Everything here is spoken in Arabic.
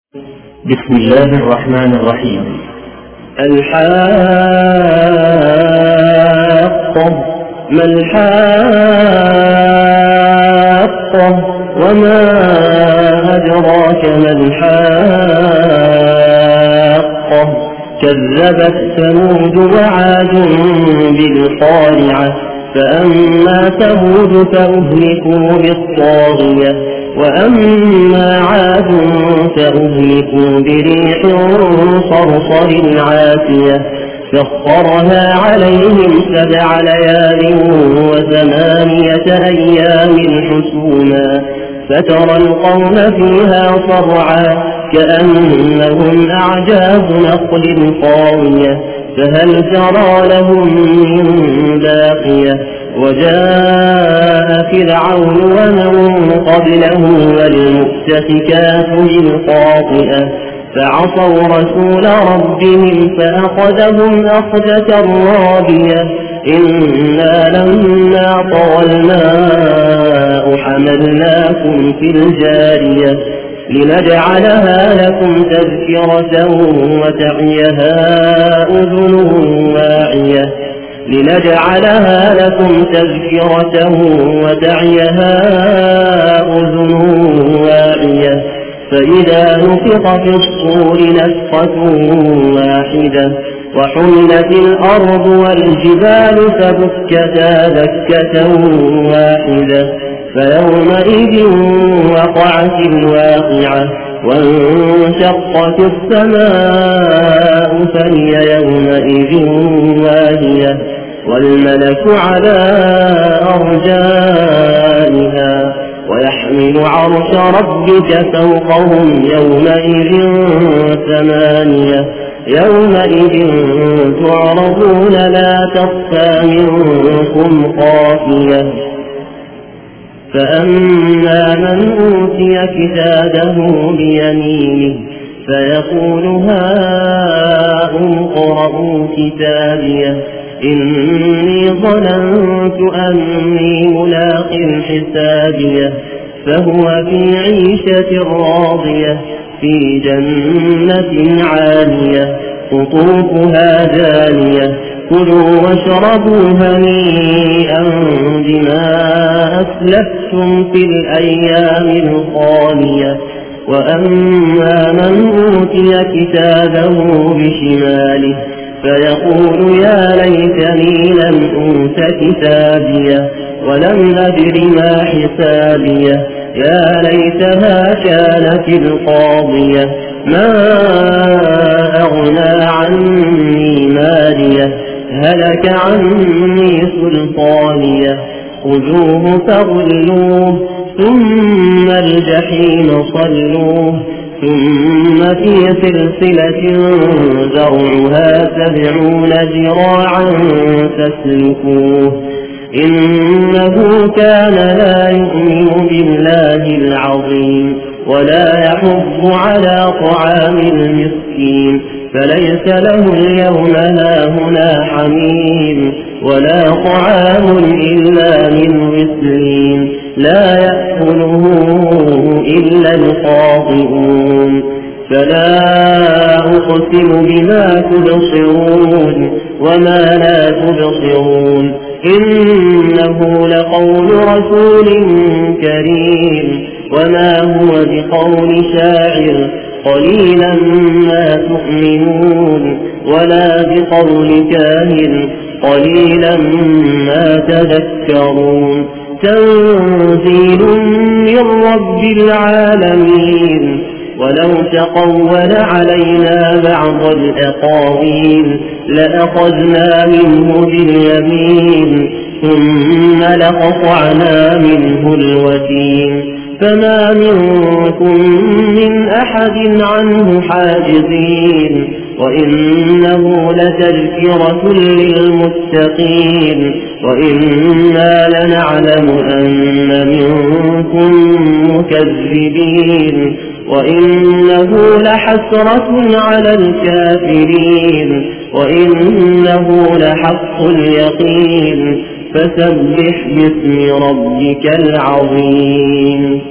بسم الله الرحمن الرحيم. الحاقة ما الحاقة وما أدراك ما الحاقة كذبت ثمود وعاد بالقارعة فأما ثمود فأهلكوا بالطاغية وأما عاد فأهلكوا بريح صرصر عاتية سخرها عليهم 7 ليال و8 أيام حسوما فترى القوم فيها صرعا كأنهم أعجاز نخل خاوية فهل ترى لهم من باقية وجاء فرعون ومن قبله والمؤتفكات بالخاطئة فعصوا رسول ربهم فأخذهم أخذة رابية إنا لما طغى الماء حملناكم في الجارية لنجعلها لكم تذكرة وتعيها أذن واعية فإذا نفخ في الصور نفخة واحدة وحملت الأرض والجبال فدكتا دكة واحدة فيومئذ وقعت الواقعة وانشقت السماء فهي يومئذ واهية والملك على أرجائها ويحمل عرش ربك فوقهم يومئذ 8 يومئذ تعرضون لا تخفى منكم خافية فأما من أوتي كتابه بيمينه فيقول هاؤم اقرءوا كتابيه إني ظننت أني ملاق حسابيه فهو في عيشة راضية في جنة عالية قطوفها دانية كلوا واشربوا هنيئا بما أسلفتم في الأيام الخالية وأما من أوتي كتابه بشماله فيقول يا ليتني لم أوت كتابيه ولم أدر ما حسابيه يا ليتها كانت القاضية ما أغنى عني ماليه هلك عني سلطانيه خذوه فغلوه ثم الجحيم صلوه ثم في سلسلة ذرعها 70 ذراعا فاسلكوه إنه كان لا يؤمن بالله العظيم ولا يحض على طعام المسكين فليس له اليوم هاهنا حميم ولا طعام إلا من غسلين لا يأكله إلا الخاطئون فلا أقسم بما تبصرون وما لا تبصرون إنه لقول رسول كريم وما هو بقول شاعر قليلا ما تؤمنون ولا بقول كاهن قليلا ما تذكرون تنزيل من رب العالمين ولو تقول علينا بعض الأقاويل لأخذنا منه باليمين ثم لقطعنا منه الوتين فما منكم من أحد عنه حاجزين وإنه لتذكرة للمتقين وإنا لنعلم أن منكم مكذبين وإنه لحسرة على الكافرين وإنه لحق اليقين فسبح باسم ربك العظيم.